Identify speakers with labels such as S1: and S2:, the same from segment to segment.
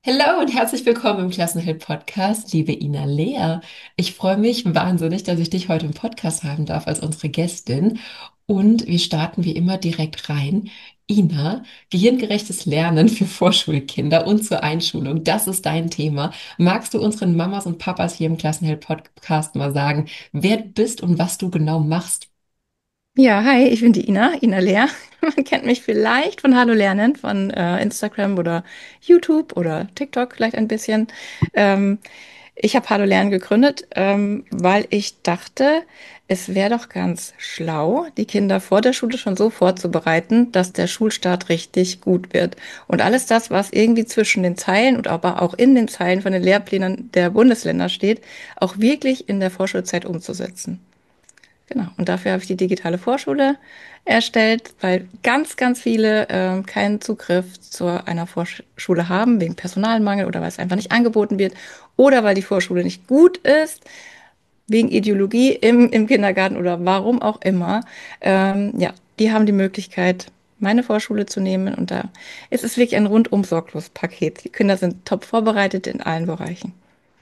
S1: Hallo und herzlich willkommen im Klassenheld-Podcast, liebe Ina Lea. Ich freue mich wahnsinnig, dass ich dich heute im Podcast haben darf als unsere Gästin. Und wir starten wie immer direkt rein. Ina, gehirngerechtes Lernen für Vorschulkinder und zur Einschulung, das ist dein Thema. Magst du unseren Mamas und Papas hier im Klassenheld-Podcast mal sagen, wer du bist und was du genau machst?
S2: Ja, hi, ich bin die Ina Lea. Man kennt mich vielleicht von Hallo Lernen, von Instagram oder YouTube oder TikTok vielleicht ein bisschen. Ähm, Ich habe Hallo Lernen gegründet, weil ich dachte, es wäre doch ganz schlau, die Kinder vor der Schule schon so vorzubereiten, dass der Schulstart richtig gut wird. Und alles das, was irgendwie zwischen den Zeilen und aber auch in den Zeilen von den Lehrplänen der Bundesländer steht, auch wirklich in der Vorschulzeit umzusetzen. Genau. Und dafür habe ich die digitale Vorschule erstellt, weil ganz, ganz viele keinen Zugriff zu einer Vorschule haben, wegen Personalmangel oder weil es einfach nicht angeboten wird oder weil die Vorschule nicht gut ist, wegen Ideologie im Kindergarten oder warum auch immer. Ja, die haben die Möglichkeit, meine Vorschule zu nehmen. Und da ist es wirklich ein rundum sorglos Paket. Die Kinder sind top vorbereitet in allen Bereichen.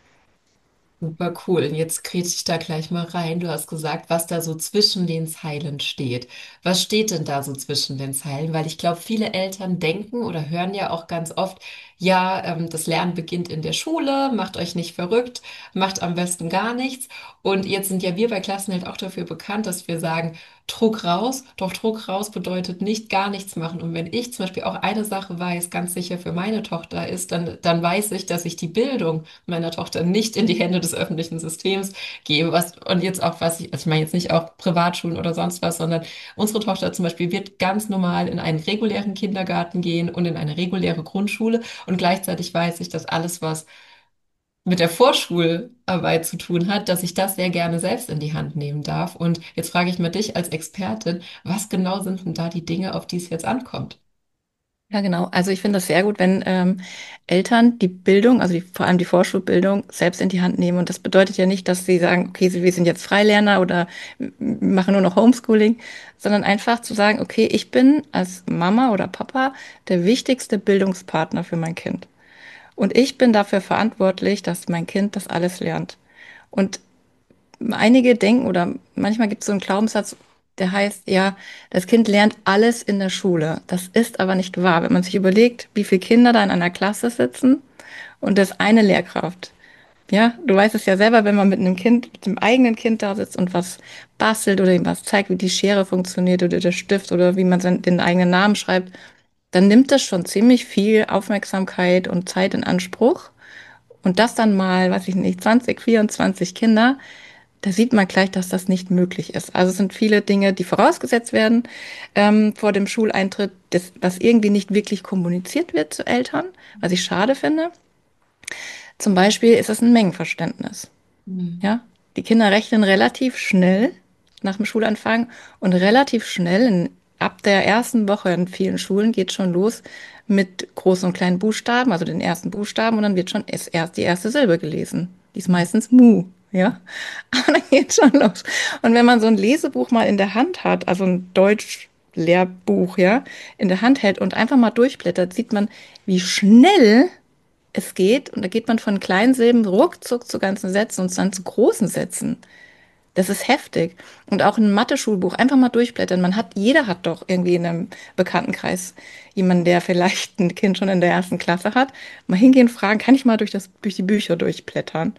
S1: Super cool. Und jetzt grätsch ich da gleich mal rein. Du hast gesagt, was da so zwischen den Zeilen steht. Was steht denn da so zwischen den Zeilen? Weil ich glaube, viele Eltern denken oder hören ja auch ganz oft, ja, das Lernen beginnt in der Schule, macht euch nicht verrückt, macht am besten gar nichts. Und jetzt sind ja wir bei Klassenheld auch dafür bekannt, dass wir sagen, Druck raus. Doch Druck raus bedeutet nicht gar nichts machen. Und wenn ich zum Beispiel auch eine Sache weiß, ganz sicher für meine Tochter ist, dann weiß ich, dass ich die Bildung meiner Tochter nicht in die Hände des öffentlichen Systems gebe. Und jetzt auch, also ich meine jetzt nicht auch Privatschulen oder sonst was, sondern unsere Tochter zum Beispiel wird ganz normal in einen regulären Kindergarten gehen und in eine reguläre Grundschule. Und gleichzeitig weiß ich, dass alles, was mit der Vorschularbeit zu tun hat, dass ich das sehr gerne selbst in die Hand nehmen darf. Und jetzt frage ich mal dich als Expertin, was genau sind denn da die Dinge, auf die es jetzt ankommt?
S2: Ja, genau. Also ich finde das sehr gut, wenn Eltern die Bildung, also vor allem die Vorschulbildung, selbst in die Hand nehmen. Und das bedeutet ja nicht, dass sie sagen, okay, wir sind jetzt Freilerner oder machen nur noch Homeschooling, sondern einfach zu sagen, okay, ich bin als Mama oder Papa der wichtigste Bildungspartner für mein Kind. Und ich bin dafür verantwortlich, dass mein Kind das alles lernt. Und einige denken oder manchmal gibt es so einen Glaubenssatz, der heißt, ja, das Kind lernt alles in der Schule. Das ist aber nicht wahr. Wenn man sich überlegt, wie viele Kinder da in einer Klasse sitzen und das eine Lehrkraft. Ja, du weißt es ja selber, wenn man mit einem Kind, mit dem eigenen Kind da sitzt und was bastelt oder ihm was zeigt, wie die Schere funktioniert oder der Stift oder wie man den eigenen Namen schreibt, dann nimmt das schon ziemlich viel Aufmerksamkeit und Zeit in Anspruch. Und das dann mal, weiß ich nicht, 20, 24 Kinder, da sieht man gleich, dass das nicht möglich ist. Also es sind viele Dinge, die vorausgesetzt werden vor dem Schuleintritt, was irgendwie nicht wirklich kommuniziert wird zu Eltern, was ich schade finde. Zum Beispiel ist es ein Mengenverständnis.
S1: Hm.
S2: Ja, die Kinder rechnen relativ schnell nach dem Schulanfang und relativ schnell ab der ersten Woche in vielen Schulen geht schon los mit großen und kleinen Buchstaben, also den ersten Buchstaben und dann wird schon erst die erste Silbe gelesen. Die ist meistens Mu, ja. Aber dann geht schon los. Und wenn man so ein Lesebuch mal in der Hand hat, also ein Deutschlehrbuch, ja, in der Hand hält und einfach mal durchblättert, sieht man, wie schnell es geht. Und da geht man von kleinen Silben ruckzuck zu ganzen Sätzen und dann zu großen Sätzen. Das ist heftig. Und auch ein Mathe-Schulbuch, einfach mal durchblättern. Jeder hat doch irgendwie in einem Bekanntenkreis jemanden, der vielleicht ein Kind schon in der ersten Klasse hat. Mal hingehen, fragen, kann ich mal durch die Bücher durchblättern?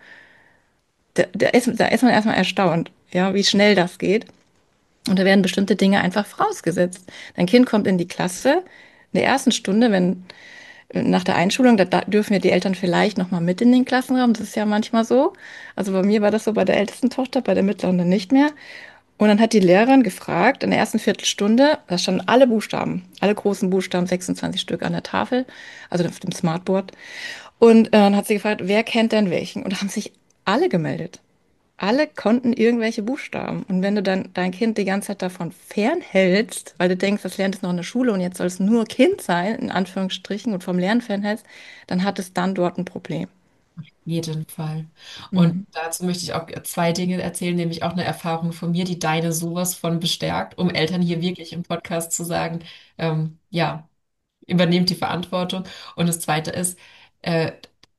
S2: Da ist man erstmal erstaunt, ja, wie schnell das geht. Und da werden bestimmte Dinge einfach vorausgesetzt. Dein Kind kommt in die Klasse, in der ersten Stunde, wenn nach der Einschulung, da dürfen ja die Eltern vielleicht noch mal mit in den Klassenraum. Das ist ja manchmal so. Also bei mir war das so bei der ältesten Tochter, bei der mittleren dann nicht mehr. Und dann hat die Lehrerin gefragt, in der ersten Viertelstunde, da standen alle Buchstaben, alle großen Buchstaben, 26 Stück an der Tafel, also auf dem Smartboard. Und dann hat sie gefragt, wer kennt denn welchen? Und da haben sich alle gemeldet. Alle konnten irgendwelche Buchstaben. Und wenn du dann dein Kind die ganze Zeit davon fernhältst, weil du denkst, das lernt es noch in der Schule und jetzt soll es nur Kind sein, in Anführungsstrichen, und vom Lernen fernhältst, dann hat es dann dort ein Problem.
S1: Jeden Fall. Und
S2: Mhm.
S1: dazu möchte ich auch zwei Dinge erzählen, nämlich auch eine Erfahrung von mir, die deine sowas von bestärkt, um Eltern hier wirklich im Podcast zu sagen, ja, übernehmt die Verantwortung. Und das Zweite ist, äh,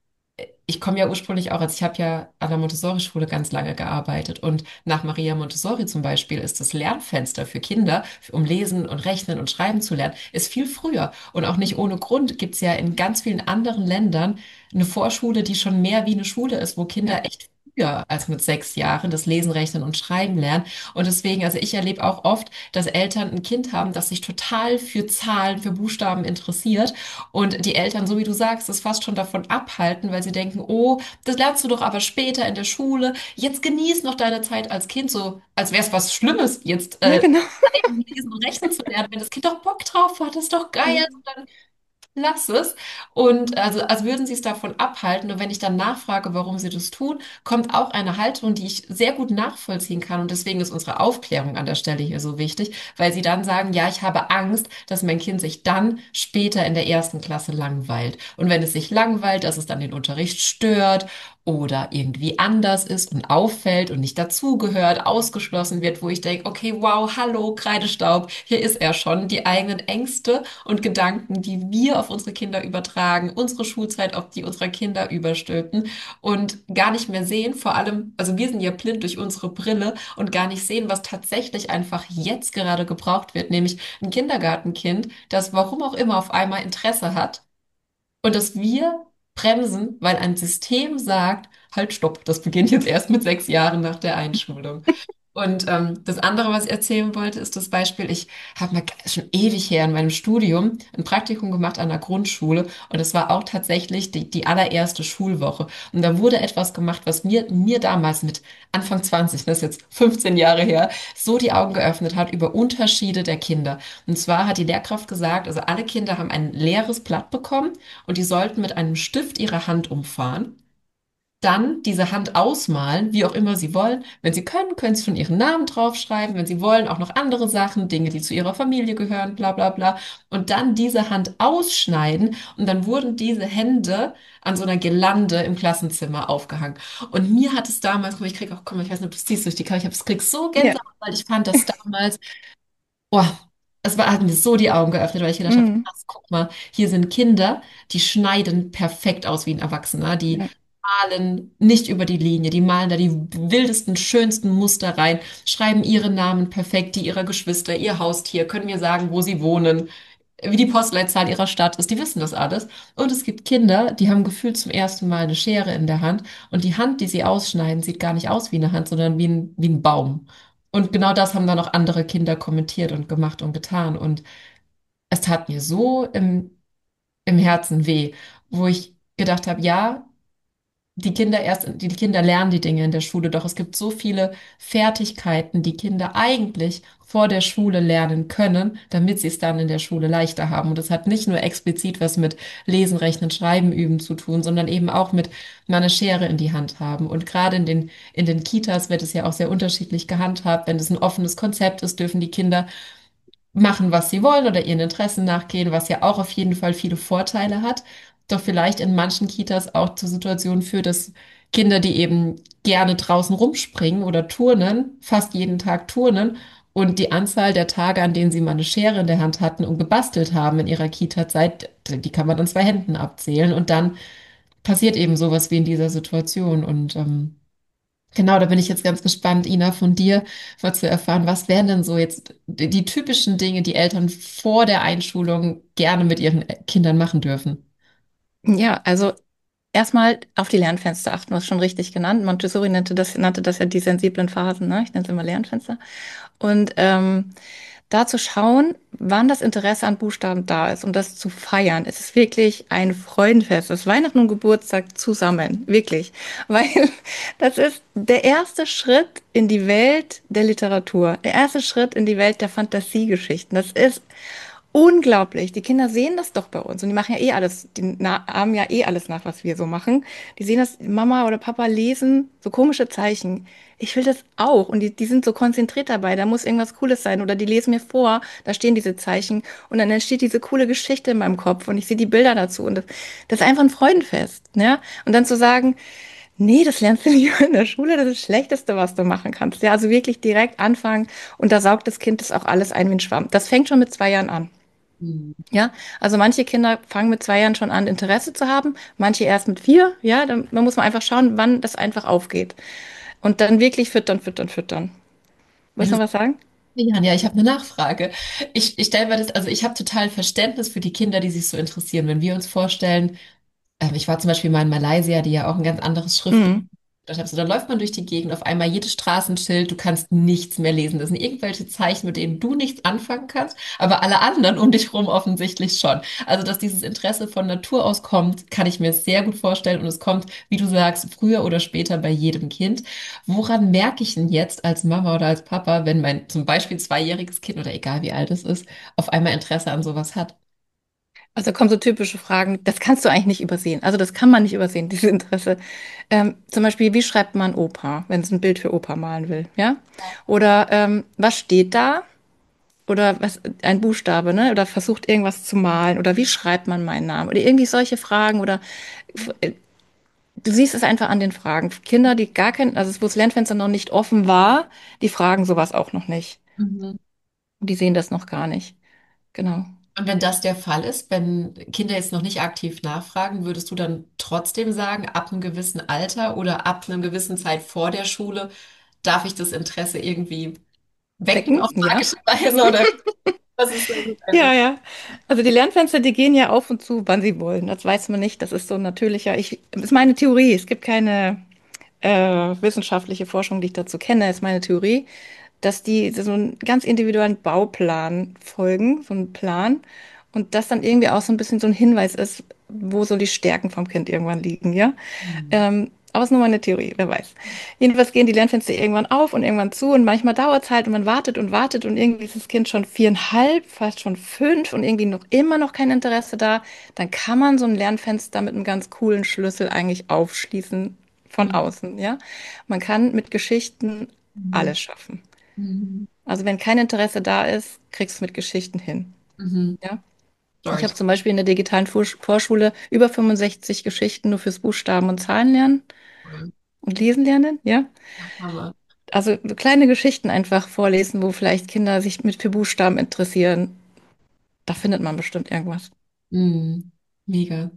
S1: ich komme ja ursprünglich auch, also ich habe ja an der Montessori-Schule ganz lange gearbeitet und nach Maria Montessori zum Beispiel ist das Lernfenster für Kinder, um lesen und rechnen und schreiben zu lernen, ist viel früher. Und auch nicht ohne Grund gibt es ja in ganz vielen anderen Ländern eine Vorschule, die schon mehr wie eine Schule ist, wo
S2: Ja,
S1: Kinder echt früher als mit 6 Jahren das Lesen, Rechnen und Schreiben lernen. Und deswegen, also ich erlebe auch oft, dass Eltern ein Kind haben, das sich total für Zahlen, für Buchstaben interessiert und die Eltern, so wie du sagst, es fast schon davon abhalten, weil sie denken, oh, das lernst du doch aber später in der Schule. Jetzt genieß noch deine Zeit als Kind, so als wäre es was Schlimmes, jetzt
S2: ja, genau.
S1: schreiben, lesen und rechnen zu lernen. Wenn das Kind doch Bock drauf hat, ist doch geil.
S2: Ja.
S1: Dann lass es. Und als würden sie es davon abhalten. Und wenn ich dann nachfrage, warum sie das tun, kommt auch eine Haltung, die ich sehr gut nachvollziehen kann. Und deswegen ist unsere Aufklärung an der Stelle hier so wichtig, weil sie dann sagen, ja, ich habe Angst, dass mein Kind sich dann später in der ersten Klasse langweilt. Und wenn es sich langweilt, dass es dann den Unterricht stört oder irgendwie anders ist und auffällt und nicht dazugehört, ausgeschlossen wird, wo ich denke, okay, wow, hallo, Kreidestaub, hier ist er schon, die eigenen Ängste und Gedanken, die wir auf unsere Kinder übertragen, unsere Schulzeit auf die unserer Kinder überstülpen und gar nicht mehr sehen, vor allem, also wir sind ja blind durch unsere Brille und gar nicht sehen, was tatsächlich einfach jetzt gerade gebraucht wird, nämlich ein Kindergartenkind, das warum auch immer auf einmal Interesse hat und dass wir bremsen, weil ein System sagt, halt, stopp, das beginnt jetzt erst mit 6 Jahren nach der Einschulung. Und das andere, was ich erzählen wollte, ist das Beispiel, ich habe mal schon ewig her in meinem Studium ein Praktikum gemacht an der Grundschule und es war auch tatsächlich die allererste Schulwoche. Und da wurde etwas gemacht, was mir damals mit Anfang 20, das ist jetzt 15 Jahre her, so die Augen geöffnet hat über Unterschiede der Kinder. Und zwar hat die Lehrkraft gesagt, also alle Kinder haben ein leeres Blatt bekommen und die sollten mit einem Stift ihre Hand umfahren, dann diese Hand ausmalen, wie auch immer sie wollen. Wenn sie können, können sie schon ihren Namen draufschreiben. Wenn sie wollen, auch noch andere Sachen, Dinge, die zu ihrer Familie gehören, bla bla bla. Und dann diese Hand ausschneiden und dann wurden diese Hände an so einer Girlande im Klassenzimmer aufgehangen. Und mir hat es damals, guck mal, ich krieg auch, guck mal, ich weiß nicht, ob du es siehst durch die Kamera, ich krieg so
S2: Ja.
S1: Gänsehaut, weil ich fand das damals. Boah, hat mir so die Augen geöffnet, weil ich gedacht habe,
S2: Mhm.
S1: krass, guck mal, hier sind Kinder, die schneiden perfekt aus wie ein Erwachsener, die
S2: Ja.
S1: malen nicht über die Linie, die malen da die wildesten, schönsten Muster rein, schreiben ihre Namen perfekt, die ihrer Geschwister, ihr Haustier, können mir sagen, wo sie wohnen, wie die Postleitzahl ihrer Stadt ist, die wissen das alles. Und es gibt Kinder, die haben gefühlt zum ersten Mal eine Schere in der Hand und die Hand, die sie ausschneiden, sieht gar nicht aus wie eine Hand, sondern wie ein Baum. Und genau das haben dann auch andere Kinder kommentiert und gemacht und getan. Und es tat mir so im Herzen weh, wo ich gedacht habe, ja, die Kinder lernen die Dinge in der Schule, doch es gibt so viele Fertigkeiten, die Kinder eigentlich vor der Schule lernen können, damit sie es dann in der Schule leichter haben. Und das hat nicht nur explizit was mit Lesen, Rechnen, Schreiben üben zu tun, sondern eben auch mit mal eine Schere in die Hand haben. Und gerade in den Kitas wird es ja auch sehr unterschiedlich gehandhabt. Wenn es ein offenes Konzept ist, dürfen die Kinder machen, was sie wollen oder ihren Interessen nachgehen, was ja auch auf jeden Fall viele Vorteile hat, doch vielleicht in manchen Kitas auch zur Situation führt, dass Kinder, die eben gerne draußen rumspringen oder turnen, fast jeden Tag turnen und die Anzahl der Tage, an denen sie mal eine Schere in der Hand hatten und gebastelt haben in ihrer Kita-Zeit, die kann man an 2 Händen abzählen und dann passiert eben sowas wie in dieser Situation und genau, da bin ich jetzt ganz gespannt, Ina, von dir mal zu erfahren, was wären denn so jetzt die typischen Dinge, die Eltern vor der Einschulung gerne mit ihren Kindern machen dürfen?
S2: Ja, also erstmal auf die Lernfenster achten, du hast schon richtig genannt. Montessori nannte das ja die sensiblen Phasen, ne? Ich nenne es immer Lernfenster. Und da zu schauen, wann das Interesse an Buchstaben da ist und das zu feiern. Es ist wirklich ein Freudenfest. Das ist Weihnachten und Geburtstag zusammen. Wirklich. Weil das ist der erste Schritt in die Welt der Literatur. Der erste Schritt in die Welt der Fantasiegeschichten. Das ist unglaublich. Die Kinder sehen das doch bei uns und die machen ja eh alles, ahmen ja eh alles nach, was wir so machen. Die sehen, dass Mama oder Papa lesen so komische Zeichen. Ich will das auch und die sind so konzentriert dabei. Da muss irgendwas Cooles sein oder die lesen mir vor, da stehen diese Zeichen und dann entsteht diese coole Geschichte in meinem Kopf und ich sehe die Bilder dazu und das ist einfach ein Freudenfest, ne? Und dann zu sagen, nee, das lernst du nicht in der Schule, das ist das Schlechteste, was du machen kannst. Ja, also wirklich direkt anfangen und da saugt das Kind das auch alles ein wie ein Schwamm. Das fängt schon mit 2 Jahren an.
S1: Mhm.
S2: Ja, also manche Kinder fangen mit 2 Jahren schon an, Interesse zu haben, manche erst mit 4. Ja, dann muss man einfach schauen, wann das einfach aufgeht. Und dann wirklich füttern, füttern, füttern.
S1: Wenn
S2: Willst
S1: du
S2: du noch was sagen?
S1: Ja, ja, ich habe eine Nachfrage. Ich stelle mir das, also ich habe total Verständnis für die Kinder, die sich so interessieren. Wenn wir uns vorstellen, ich war zum Beispiel mal in Malaysia, die ja auch ein ganz anderes Schriftbild
S2: Mhm.
S1: haben. So, da läuft man durch die Gegend, auf einmal jedes Straßenschild, du kannst nichts mehr lesen. Das sind irgendwelche Zeichen, mit denen du nichts anfangen kannst, aber alle anderen um dich rum offensichtlich schon. Also, dass dieses Interesse von Natur aus kommt, kann ich mir sehr gut vorstellen und es kommt, wie du sagst, früher oder später bei jedem Kind. Woran merke ich denn jetzt als Mama oder als Papa, wenn mein zum Beispiel zweijähriges Kind oder egal wie alt es ist, auf einmal Interesse an sowas hat?
S2: Also kommen so typische Fragen, das kannst du eigentlich nicht übersehen. Also das kann man nicht übersehen, dieses Interesse. Zum Beispiel, wie schreibt man Opa, wenn es ein Bild für Opa malen will, ja? Oder was steht da? Oder was, ein Buchstabe, ne? Oder versucht irgendwas zu malen. Oder wie schreibt man meinen Namen? Oder irgendwie solche Fragen. Oder du siehst es einfach an den Fragen. Kinder, die gar kein, also wo das Lernfenster noch nicht offen war, die fragen sowas auch noch nicht.
S1: Mhm.
S2: Die sehen das noch gar nicht. Genau.
S1: Und wenn das der Fall ist, wenn Kinder jetzt noch nicht aktiv nachfragen, würdest du dann trotzdem sagen, ab einem gewissen Alter oder ab einer gewissen Zeit vor der Schule darf ich das Interesse irgendwie wecken
S2: Wecken?
S1: auf
S2: Ja.
S1: magische Weise oder was ist da so
S2: Ja,
S1: deine?
S2: ja. Also die Lernfenster, die gehen ja auf und zu, wann sie wollen. Das weiß man nicht. Das ist so ein natürlicher. Das ist meine Theorie. Es gibt keine wissenschaftliche Forschung, die ich dazu kenne. Das ist meine Theorie, dass die so einen ganz individuellen Bauplan folgen, so einen Plan. Und das dann irgendwie auch so ein bisschen so ein Hinweis ist, wo so die Stärken vom Kind irgendwann liegen, ja?
S1: Hm.
S2: Aber es ist nur meine Theorie, wer weiß. Jedenfalls gehen die Lernfenster irgendwann auf und irgendwann zu und manchmal dauert es halt und man wartet und irgendwie ist das Kind schon 4,5, fast schon 5 und irgendwie noch immer noch kein Interesse da. Dann kann man so ein Lernfenster mit einem ganz coolen Schlüssel eigentlich aufschließen von
S1: Mhm.
S2: außen, ja. Man kann mit Geschichten
S1: Mhm.
S2: alles schaffen.
S1: Mhm.
S2: Also wenn kein Interesse da ist, kriegst du es mit Geschichten hin,
S1: Mhm.
S2: ja. Ich
S1: Sorry.
S2: habe zum Beispiel in der digitalen Vorschule über 65 Geschichten nur fürs Buchstaben und Zahlen lernen
S1: Cool.
S2: und lesen lernen, ja.
S1: Hammer.
S2: Also so kleine Geschichten einfach vorlesen, wo vielleicht Kinder sich mit für Buchstaben interessieren. Da findet man bestimmt irgendwas.
S1: Mhm. Mega.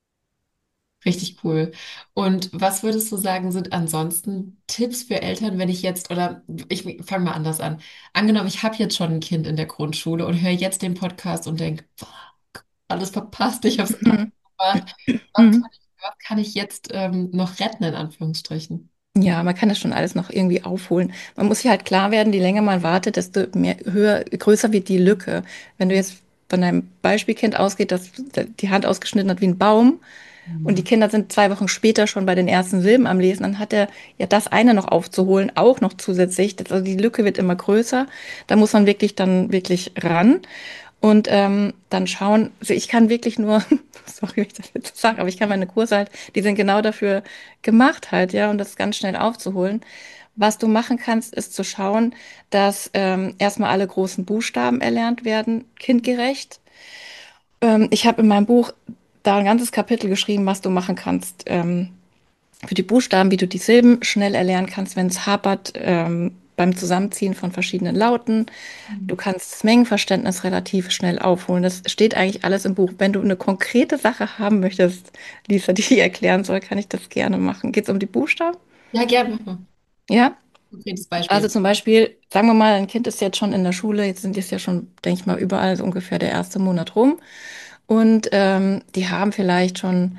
S1: Richtig cool. Und was würdest du sagen, sind ansonsten Tipps für Eltern, wenn ich jetzt, oder ich fange mal anders an. Angenommen, ich habe jetzt schon ein Kind in der Grundschule und höre jetzt den Podcast und denke, alles verpasst, ich habe es alles
S2: Mhm.
S1: gemacht.
S2: Mhm.
S1: Was kann ich jetzt noch retten, in Anführungsstrichen?
S2: Ja, man kann das schon alles noch irgendwie aufholen. Man muss sich halt klar werden, je länger man wartet, desto mehr, größer wird die Lücke. Wenn du jetzt von deinem Beispielkind ausgeht, das die Hand ausgeschnitten hat wie ein Baum, und die
S1: Mhm.
S2: Kinder sind 2 Wochen später schon bei den ersten Silben am Lesen, dann hat er ja das eine noch aufzuholen, auch noch zusätzlich. Also die Lücke wird immer größer. Da muss man wirklich dann wirklich ran und dann schauen. Also ich kann wirklich nur, sorry, wenn ich das jetzt sage, aber ich kann meine Kurse halt, die sind genau dafür gemacht halt, ja, um das ganz schnell aufzuholen. Was du machen kannst, ist zu schauen, dass erstmal alle großen Buchstaben erlernt werden, kindgerecht. Ich habe in meinem Buch da ein ganzes Kapitel geschrieben, was du machen kannst für die Buchstaben, wie du die Silben schnell erlernen kannst, wenn es hapert beim Zusammenziehen von verschiedenen Lauten. Du kannst das Mengenverständnis relativ schnell aufholen. Das steht eigentlich alles im Buch. Wenn du eine konkrete Sache haben möchtest, Lisa, die ich erklären soll, kann ich das gerne machen. Geht es um die Buchstaben?
S1: Ja, gerne.
S2: Ja.
S1: Konkretes
S2: Also
S1: Beispiel.
S2: zum Beispiel, sagen wir mal, ein Kind ist jetzt schon in der Schule, jetzt sind es ja schon, denke ich mal, überall so ungefähr der erste Monat rum. Und die haben vielleicht schon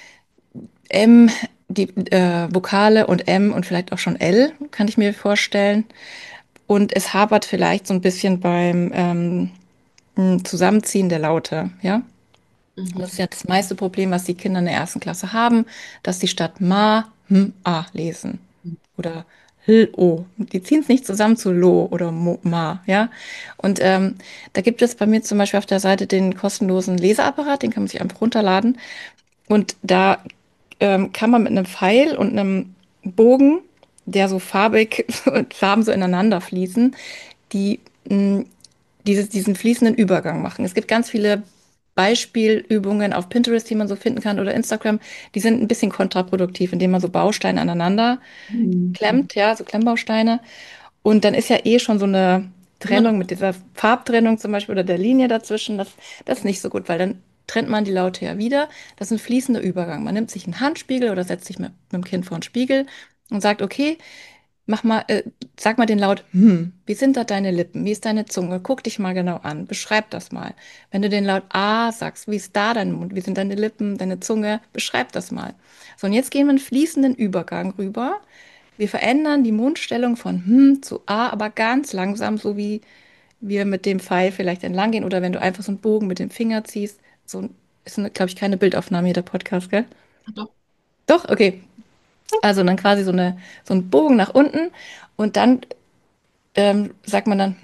S2: M, die Vokale und M und vielleicht auch schon L, kann ich mir vorstellen. Und es hapert vielleicht so ein bisschen beim Zusammenziehen der Laute, ja. Das ist
S1: Mhm.
S2: ja das meiste Problem, was die Kinder in der ersten Klasse haben, dass sie statt Ma, A lesen. Oder L-O. Die ziehen es nicht zusammen zu Lo oder Mo, Ma, ja. Und da gibt es bei mir zum Beispiel auf der Seite den kostenlosen Leseapparat, den kann man sich einfach runterladen. Und da kann man mit einem Pfeil und einem Bogen, der so farbig, Farben so ineinander fließen, die diesen fließenden Übergang machen. Es gibt ganz viele Beispielübungen auf Pinterest, die man so finden kann oder Instagram, die sind ein bisschen kontraproduktiv, indem man so Bausteine aneinander
S1: Mhm.
S2: klemmt, ja, so Klemmbausteine. Und dann ist ja eh schon so eine, Trennung mit dieser Farbtrennung zum Beispiel oder der Linie dazwischen, das ist nicht so gut, weil dann trennt man die Laute ja wieder. Das ist ein fließender Übergang. Man nimmt sich einen Handspiegel oder setzt sich mit dem Kind vor einen Spiegel und sagt, okay, mach mal, sag mal den Laut, wie sind da deine Lippen? Wie ist deine Zunge? Guck dich mal genau an. Beschreib das mal. Wenn du den Laut A sagst, wie ist da dein Mund? Wie sind deine Lippen, deine Zunge? Beschreib das mal. So, und jetzt gehen wir einen fließenden Übergang rüber. Wir verändern die Mundstellung von zu A, aber ganz langsam, so wie wir mit dem Pfeil vielleicht entlang gehen oder wenn du einfach so einen Bogen mit dem Finger ziehst. So ist, glaube ich, keine Bildaufnahme hier, der Podcast, gell?
S1: Doch.
S2: Doch, okay. Also dann quasi so ein Bogen nach unten und dann sagt man dann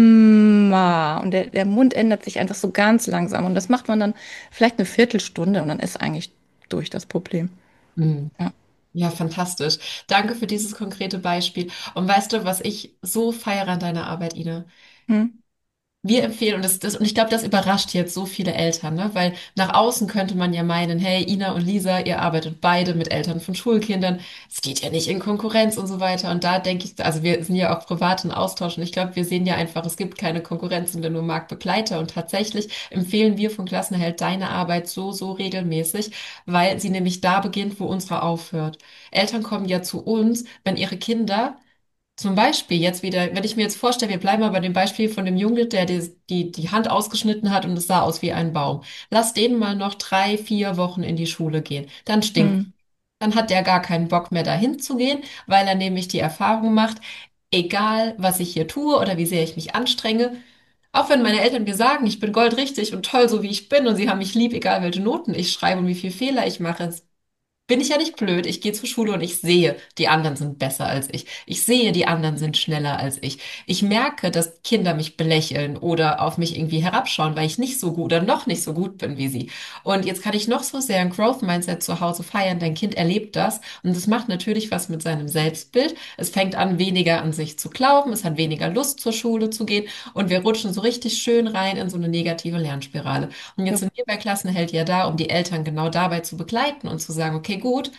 S2: ma und der Mund ändert sich einfach so ganz langsam und das macht man dann vielleicht eine Viertelstunde und dann ist eigentlich durch das Problem.
S1: Hm.
S2: Ja.
S1: Ja, fantastisch. Danke für dieses konkrete Beispiel. Und weißt du, was ich so feiere an deiner Arbeit, Ina?
S2: Hm.
S1: Wir empfehlen, und ich glaube, das überrascht jetzt so viele Eltern, ne? Weil nach außen könnte man ja meinen, hey, Ina und Lisa, ihr arbeitet beide mit Eltern von Schulkindern. Es geht ja nicht in Konkurrenz und so weiter. Und da denke ich, also wir sind ja auch privat in Austausch und ich glaube, wir sehen ja einfach, es gibt keine Konkurrenz, sondern nur Marktbegleiter. Und tatsächlich empfehlen wir von Klassenerhalt deine Arbeit so, so regelmäßig, weil sie nämlich da beginnt, wo unsere aufhört. Eltern kommen ja zu uns, wenn ihre Kinder zum Beispiel jetzt wieder, wenn ich mir jetzt vorstelle, wir bleiben mal bei dem Beispiel von dem Junge, der die Hand ausgeschnitten hat und es sah aus wie ein Baum. Lass den mal noch 3, 4 Wochen in die Schule gehen. Dann stinkt.
S2: Hm.
S1: Dann hat der gar keinen Bock mehr dahin zu gehen, weil er nämlich die Erfahrung macht, egal was ich hier tue oder wie sehr ich mich anstrenge, auch wenn meine Eltern mir sagen, ich bin goldrichtig und toll, so wie ich bin und sie haben mich lieb, egal welche Noten ich schreibe und wie viel Fehler ich mache, bin ich ja nicht blöd. Ich gehe zur Schule und ich sehe, die anderen sind besser als ich. Ich sehe, die anderen sind schneller als ich. Ich merke, dass Kinder mich belächeln oder auf mich irgendwie herabschauen, weil ich nicht so gut oder noch nicht so gut bin wie sie. Und jetzt kann ich noch so sehr ein Growth Mindset zu Hause feiern. Dein Kind erlebt das und das macht natürlich was mit seinem Selbstbild. Es fängt an, weniger an sich zu glauben. Es hat weniger Lust, zur Schule zu gehen und wir rutschen so richtig schön rein in so eine negative Lernspirale. Und jetzt
S2: Ja.
S1: sind wir bei Klassenheld ja da, um die Eltern genau dabei zu begleiten und zu sagen, okay, gut,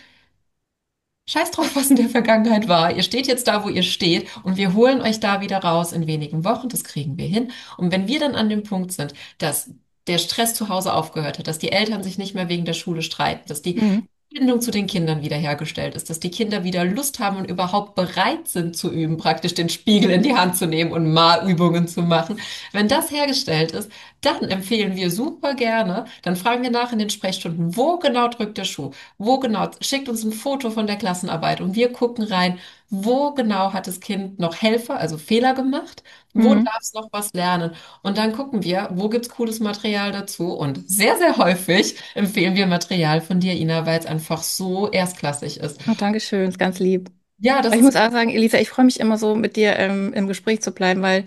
S1: scheiß drauf, was in der Vergangenheit war. Ihr steht jetzt da, wo ihr steht und wir holen euch da wieder raus in wenigen Wochen. Das kriegen wir hin. Und wenn wir dann an dem Punkt sind, dass der Stress zu Hause aufgehört hat, dass die Eltern sich nicht mehr wegen der Schule streiten, dass die
S2: Hm.
S1: Bindung zu den Kindern wiederhergestellt ist, dass die Kinder wieder Lust haben und überhaupt bereit sind zu üben, praktisch den Spiegel in die Hand zu nehmen und Malübungen zu machen. Wenn das hergestellt ist, dann empfehlen wir super gerne, dann fragen wir nach in den Sprechstunden, wo genau drückt der Schuh? Wo genau? Schickt uns ein Foto von der Klassenarbeit und wir gucken rein, wo genau hat das Kind noch Helfer, also Fehler gemacht? Wo
S2: Hm.
S1: darf es noch was lernen? Und dann gucken wir, wo gibt's cooles Material dazu? Und sehr, sehr häufig empfehlen wir Material von dir, Ina, weil es einfach so erstklassig ist.
S2: Oh, Dankeschön, ist ganz lieb.
S1: Ja,
S2: Aber
S1: das
S2: ich
S1: ist,
S2: muss auch sagen, Elisa, ich freue mich immer so, mit dir im Gespräch zu bleiben, weil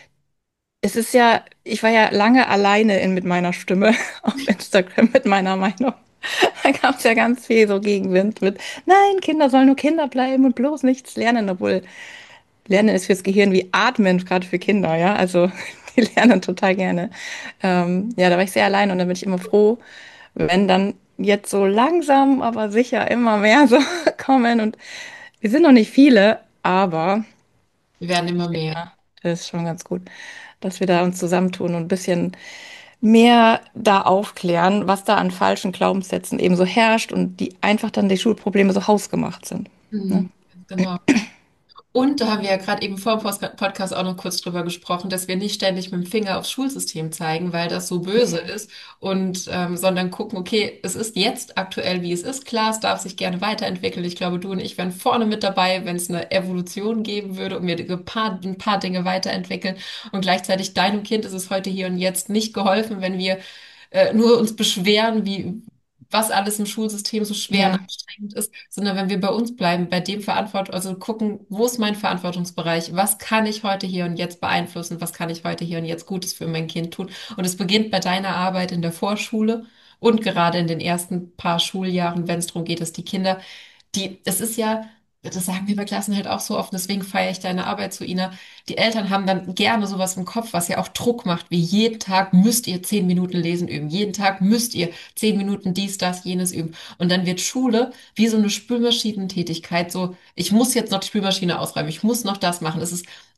S2: es ist ja, ich war ja lange alleine mit meiner Stimme auf Instagram, mit meiner Meinung. Da gab es ja ganz viel so Gegenwind mit, nein, Kinder sollen nur Kinder bleiben und bloß nichts lernen, obwohl Lernen ist fürs Gehirn wie Atmen, gerade für Kinder, ja. Also die lernen total gerne. Ja, da war ich sehr allein und da bin ich immer froh, wenn dann jetzt so langsam, aber sicher immer mehr so kommen. Und wir sind noch nicht viele, aber
S1: wir werden immer mehr.
S2: ja, das ist schon ganz gut, dass wir da uns zusammentun und ein bisschen mehr da aufklären, was da an falschen Glaubenssätzen eben so herrscht und die einfach dann die Schulprobleme so hausgemacht sind. Ne?
S1: Mhm, genau. Und da haben wir ja gerade eben vor dem Podcast auch noch kurz drüber gesprochen, dass wir nicht ständig mit dem Finger aufs Schulsystem zeigen, weil das so böse ist und sondern gucken, okay, es ist jetzt aktuell, wie es ist. Klar, es darf sich gerne weiterentwickeln. Ich glaube, du und ich wären vorne mit dabei, wenn es eine Evolution geben würde und wir ein paar Dinge weiterentwickeln. Und gleichzeitig deinem Kind ist es heute hier und jetzt nicht geholfen, wenn wir nur uns beschweren, was alles im Schulsystem so schwer und
S2: Ja,
S1: anstrengend ist, sondern wenn wir bei uns bleiben, bei dem also gucken, wo ist mein Verantwortungsbereich, was kann ich heute hier und jetzt beeinflussen, was kann ich heute hier und jetzt Gutes für mein Kind tun. Und es beginnt bei deiner Arbeit in der Vorschule und gerade in den ersten paar Schuljahren, wenn es darum geht, dass die Kinder das ist ja, das sagen wir bei Klassen halt auch so oft, deswegen feiere ich deine Arbeit zu Ina. Die Eltern haben dann gerne sowas im Kopf, was ja auch Druck macht, wie jeden Tag müsst ihr 10 Minuten lesen üben, jeden Tag müsst ihr 10 Minuten dies, das, jenes üben. Und dann wird Schule wie so eine Spülmaschinentätigkeit, so, ich muss jetzt noch die Spülmaschine ausräumen, ich muss noch das machen. Es ist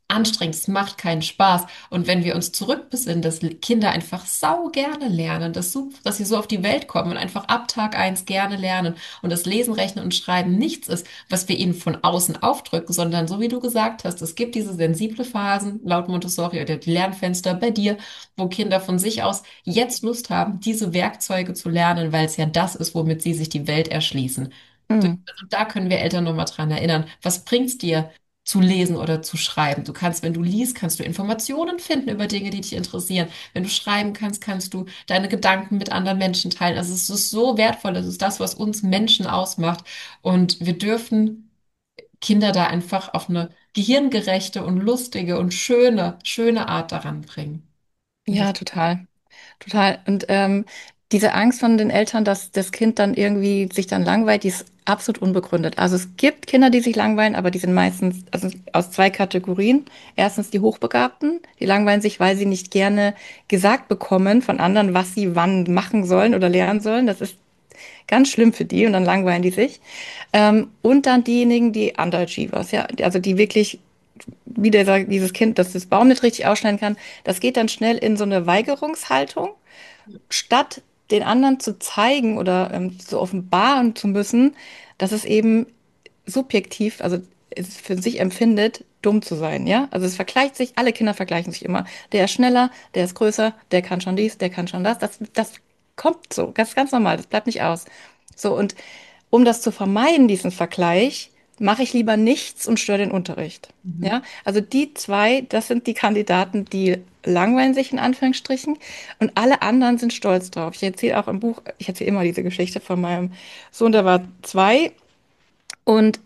S1: anstrengend, es macht keinen Spaß. Und wenn wir uns zurückbesinnen, dass Kinder einfach sau gerne lernen, dass sie so auf die Welt kommen und einfach ab Tag eins gerne lernen und das Lesen, Rechnen und Schreiben nichts ist, was wir ihnen von außen aufdrücken, sondern so wie du gesagt hast, es gibt diese sensible Phasen, laut Montessori oder die Lernfenster bei dir, wo Kinder von sich aus jetzt Lust haben, diese Werkzeuge zu lernen, weil es ja das ist, womit sie sich die Welt erschließen.
S2: Mhm.
S1: Also da können wir Eltern nochmal dran erinnern. Was bringt's dir zu lesen oder zu schreiben? Du kannst, wenn du liest, kannst du Informationen finden über Dinge, die dich interessieren. Wenn du schreiben kannst, kannst du deine Gedanken mit anderen Menschen teilen. Also es ist so wertvoll. Es ist das, was uns Menschen ausmacht. Und wir dürfen Kinder da einfach auf eine gehirngerechte und lustige und schöne Art daran bringen. Und
S2: Ja,
S1: das,
S2: total. Total. Und diese Angst von den Eltern, dass das Kind dann irgendwie sich dann langweilt, die ist absolut unbegründet. Also es gibt Kinder, die sich langweilen, aber die sind meistens also aus zwei Kategorien. Erstens die Hochbegabten, die langweilen sich, weil sie nicht gerne gesagt bekommen von anderen, was sie wann machen sollen oder lernen sollen. Das ist ganz schlimm für die und dann langweilen die sich. Und dann diejenigen, die Underachievers, ja, also die wirklich wie dieses Kind, das das Baum nicht richtig ausschneiden kann, das geht dann schnell in so eine Weigerungshaltung, statt den anderen zu zeigen oder zu offenbaren zu müssen, dass es eben subjektiv, also es für sich empfindet, dumm zu sein, ja? Also es vergleicht sich, alle Kinder vergleichen sich immer. Der ist schneller, der ist größer, der kann schon dies, der kann schon das. Das kommt so, das ist ganz normal, das bleibt nicht aus. So, und um das zu vermeiden, diesen Vergleich, mache ich lieber nichts und störe den Unterricht.
S1: mhm.
S2: Ja, also die zwei, das sind die Kandidaten, die langweilen sich in Anführungsstrichen und alle anderen sind stolz drauf. Ich erzähle auch im Buch, ich erzähle immer diese Geschichte von meinem Sohn, der war 2 und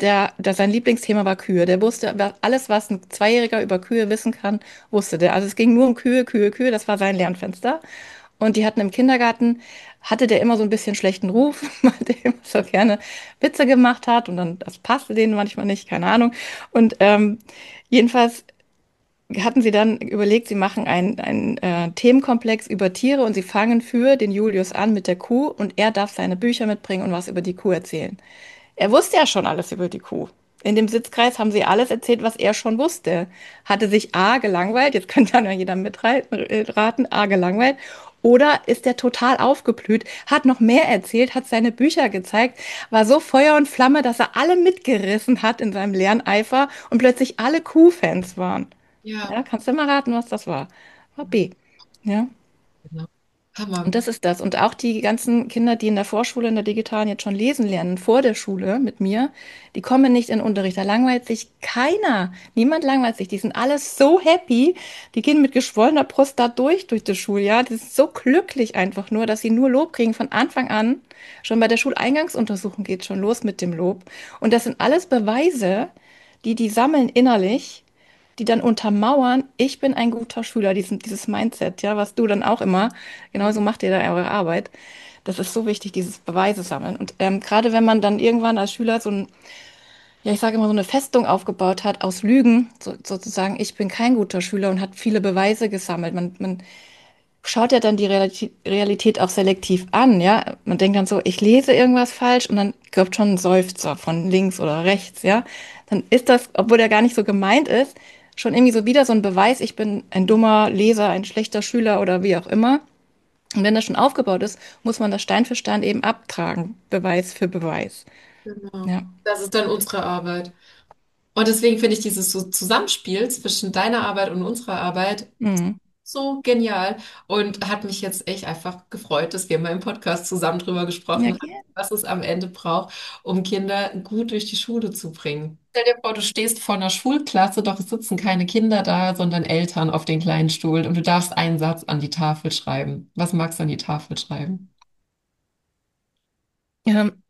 S2: sein Lieblingsthema war Kühe. Der wusste alles, was ein Zweijähriger über Kühe wissen kann, wusste der. Also es ging nur um Kühe, Kühe, Kühe. Das war sein Lernfenster. Und die hatten im Kindergarten, hatte der immer so ein bisschen schlechten Ruf, weil der immer so gerne Witze gemacht hat und dann das passte denen manchmal nicht, keine Ahnung. Und jedenfalls hatten sie dann überlegt, sie machen einen Themenkomplex über Tiere und sie fangen für den Julius an mit der Kuh und er darf seine Bücher mitbringen und was über die Kuh erzählen. Er wusste ja schon alles über die Kuh. In dem Sitzkreis haben sie alles erzählt, was er schon wusste. Hatte sich A gelangweilt, jetzt könnte dann ja jeder mitraten, A gelangweilt, oder ist er total aufgeblüht, hat noch mehr erzählt, hat seine Bücher gezeigt, war so Feuer und Flamme, dass er alle mitgerissen hat in seinem Lerneifer und plötzlich alle Kuhfans waren.
S1: Ja,
S2: Ja, kannst du mal raten, was das war? War B. Ja.
S1: genau.
S2: Und
S1: Hammer.
S2: das ist das. Und auch die ganzen Kinder, die in der Vorschule, in der digitalen jetzt schon lesen lernen, vor der Schule mit mir, die kommen nicht in den Unterricht. Da langweilt sich keiner. Niemand langweilt sich. Die sind alles so happy. Die gehen mit geschwollener Brust da durch das Schuljahr. Die sind so glücklich einfach nur, dass sie nur Lob kriegen von Anfang an. Schon bei der Schuleingangsuntersuchung geht schon los mit dem Lob. Und das sind alles Beweise, die sammeln innerlich, die dann untermauern, ich bin ein guter Schüler, dieses Mindset, ja, was du dann auch immer, genauso macht ihr da eure Arbeit. Das ist so wichtig, dieses Beweise sammeln. Und gerade wenn man dann irgendwann als Schüler so ein, ja, ich sage immer so eine Festung aufgebaut hat aus Lügen, sozusagen, ich bin kein guter Schüler und hat viele Beweise gesammelt. Man schaut ja dann die Realität auch selektiv an, ja. Man denkt dann so, ich lese irgendwas falsch und dann kommt schon ein Seufzer von links oder rechts, ja. Dann ist das, obwohl der gar nicht so gemeint ist, schon irgendwie so wieder so ein Beweis, ich bin ein dummer Leser, ein schlechter Schüler oder wie auch immer. Und wenn das schon aufgebaut ist, muss man das Stein für Stein eben abtragen, Beweis für Beweis.
S1: Genau.
S2: Ja.
S1: Das ist dann unsere Arbeit. Und deswegen finde ich dieses so Zusammenspiel zwischen deiner Arbeit und unserer Arbeit
S2: Mhm.
S1: so genial und hat mich jetzt echt einfach gefreut, dass wir mal im Podcast zusammen drüber
S2: Ja,
S1: gesprochen haben,
S2: gerne.
S1: was es am Ende braucht, um Kinder gut durch die Schule zu bringen. Stell dir vor, du stehst vor einer Schulklasse, doch es sitzen keine Kinder da, sondern Eltern auf den kleinen Stuhl und du darfst einen Satz an die Tafel schreiben. Was magst du an die Tafel schreiben?
S2: Ähm,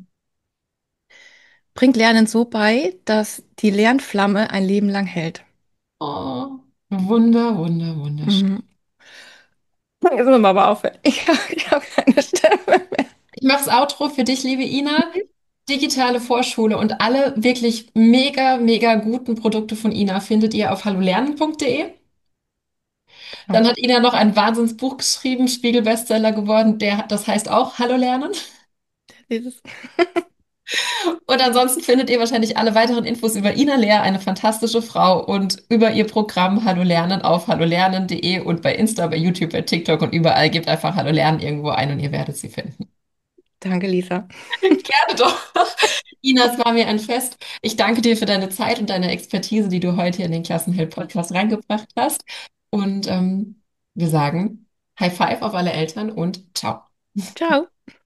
S2: bringt Lernen so bei, dass die Lernflamme ein Leben lang hält.
S1: Oh, wunderschön.
S2: Mhm. Jetzt müssen wir aber aufhören. Ich hab keine Stimme mehr.
S1: Ich mache das Outro für dich, liebe Ina. Digitale Vorschule und alle wirklich mega guten Produkte von Ina findet ihr auf hallolernen.de.
S2: Genau.
S1: Dann hat Ina noch ein Wahnsinnsbuch geschrieben, Spiegel-Bestseller geworden, das heißt auch Hallo Lernen.
S2: Dieses
S1: Und ansonsten findet ihr wahrscheinlich alle weiteren Infos über Ina Lehr, eine fantastische Frau, und über ihr Programm Hallo Lernen auf hallolernen.de und bei Insta, bei YouTube, bei TikTok und überall. Gebt einfach Hallo Lernen irgendwo ein und ihr werdet sie finden.
S2: Danke, Lisa.
S1: Gerne doch. Ina, es war mir ein Fest. Ich danke dir für deine Zeit und deine Expertise, die du heute in den Klassenheld-Podcast reingebracht hast. Und wir sagen High Five auf alle Eltern und ciao.
S2: Ciao.